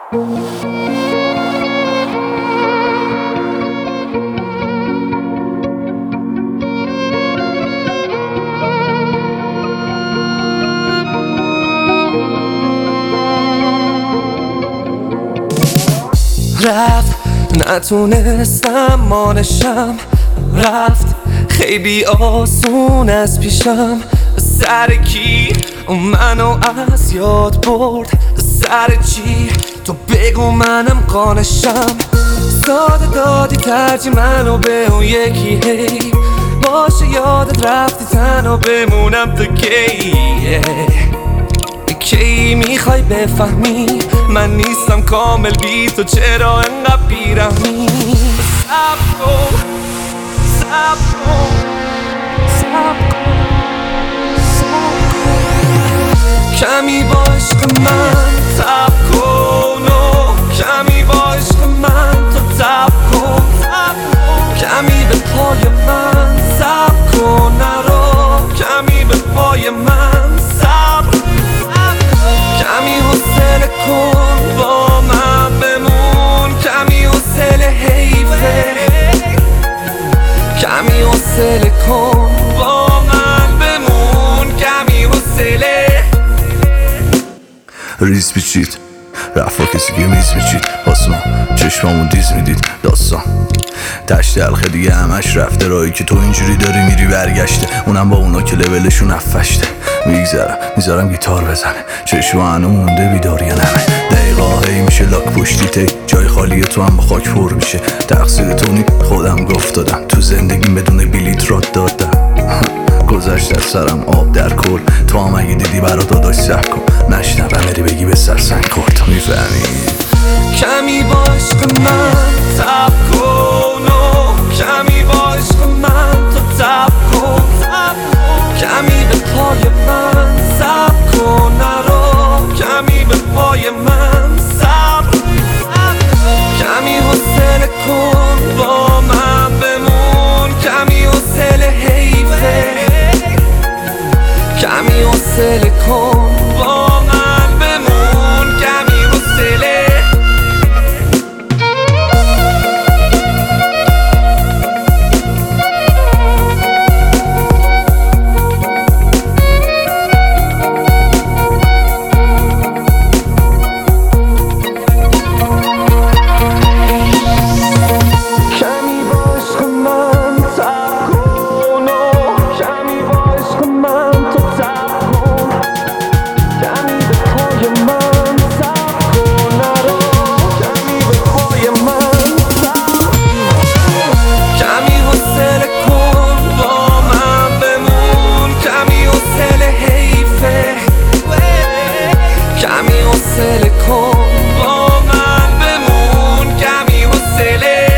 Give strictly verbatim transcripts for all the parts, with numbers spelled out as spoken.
رفت نتونستم مانشم، رفت خیلی آسون از پیشم. سر کی منو از یاد برد؟ سر چی تو بگو منم قانشم. ساده دادی ترجیح منو به اون یکی، هی باشه یادت رفتی تنها بمونم تا کی؟ کی میخوای بفهمی من نیستم کامل بی تو، چرا انقدر بیرحمی؟ صبر کن صبر کن صبر کن کمی با عشق من تب کن و کمی با عشق من تو تب کن. کمی به پای من صبر کن، نرو کمی به پای من صبر. کمی حوصله کن با من بمون، کمی حوصله حیفه. کمی حوصله کن با من بمون، کمی حوصله. ریز پیچید رفت با کسی که میز میچید، آسمان چشمامون دیز میدید داستان تشت دلخه دیگه همش رفته. رایی که تو اینجوری داری میری برگشته، اونم با اونا که لولشون افشته. میگذرم میذارم گیتار بزنه، چشم هنو مونده بیداری نمه. دقیقا هی میشه لاک پشتی تی، جای خالی تو هم با خاک پر میشه. تقصیر تو نی خودم گفت دادم، تو زندگیم بدون بلیت راد دادم. گذشت از سرم آب در کل، تو هم اگه دیدی برا داداش سب کن، نشنوم بری بگی به سرسنگ خورد. میفهمی؟ کمی با عشق من تب کن و کمی با عشق من تو تب کن. کمی به پای من صبر کن، نرو کمی به پای من صبر. کمی حوصله کن با من بمون، کمی حوصله حیفه. کمی حوصله کن با من بمون، کمی حوصله. کمی حوصله کن با من بمون، کمی حوصله.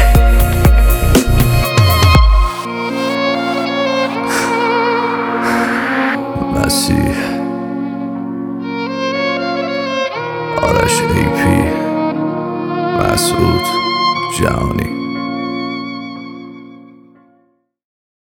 مسیح آرش ای پی مسعود جهانی.